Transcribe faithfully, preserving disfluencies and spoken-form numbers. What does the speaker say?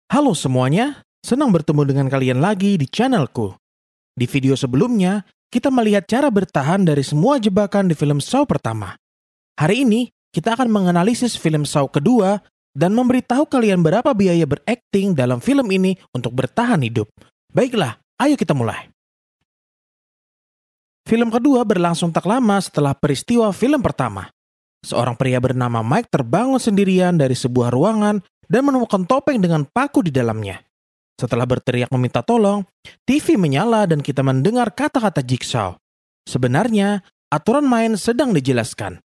Halo semuanya, senang bertemu dengan kalian lagi di channelku. Di video sebelumnya, kita melihat cara bertahan dari semua jebakan di film Saw pertama. Hari ini, kita akan menganalisis film Saw kedua dan memberitahu kalian berapa biaya berakting dalam film ini untuk bertahan hidup. Baiklah, ayo kita mulai. Film kedua berlangsung tak lama setelah peristiwa film pertama. Seorang pria bernama Mike terbangun sendirian dari sebuah ruangan dan menemukan topeng dengan paku di dalamnya. Setelah berteriak meminta tolong, T V menyala dan kita mendengar kata-kata Jigsaw. Sebenarnya, aturan main sedang dijelaskan.